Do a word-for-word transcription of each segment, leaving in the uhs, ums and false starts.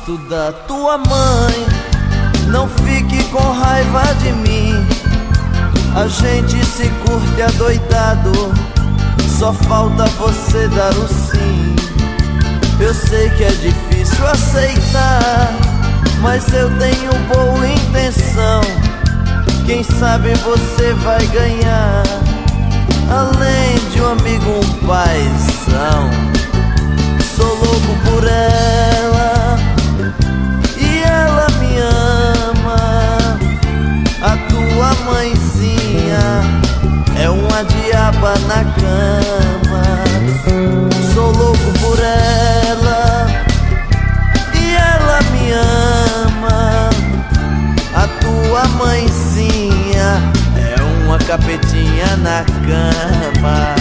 gosto da tua mãe, não fique com raiva de mim. A gente se curte adoidado, só falta você dar o sim. Eu sei que é difícil aceitar, mas eu tenho boa intenção. Quem sabe você vai ganhar, além de um amigo, um paizão. Sou louco por ela e ela me ama. A tua mãezinha é uma diaba na cama. Sou louco por ela e ela me ama. A tua mãezinha é uma capetinha na cama.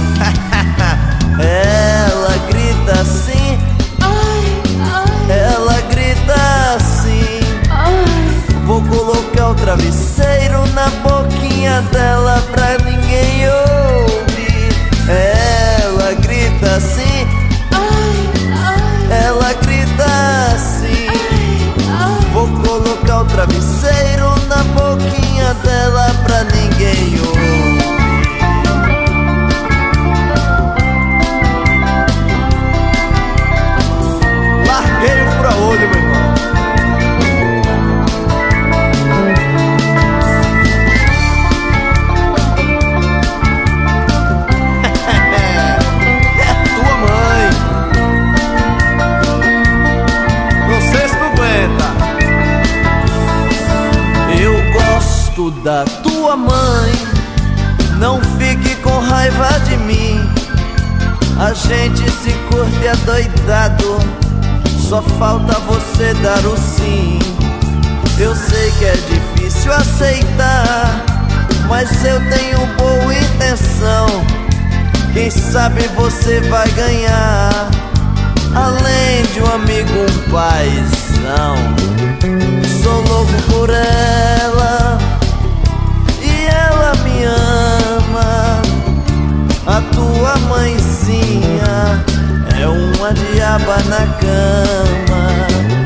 Ela grita assim, ai, ai. Ela grita assim, ai. Vou colocar o travesseiro na boquinha dela pra ninguém ouvir. Ela grita assim, ai, ai. Ela grita assim, ai, ai. Vou colocar o travesseiro na boquinha dela pra ninguém ouvir. Larguei o fura-olho, meu irmão. É tua mãe. Não sei se tu aguenta. Eu gosto da tua mãe, não fique com raiva de mim. A gente se curte adoidado, só falta você dar o sim. Eu sei que é difícil aceitar, mas eu tenho boa intenção. Quem sabe você vai ganhar, além de um amigo, um paizão. Sou louco por ela e ela me ama. A tua mãezinha é uma diaba na cama.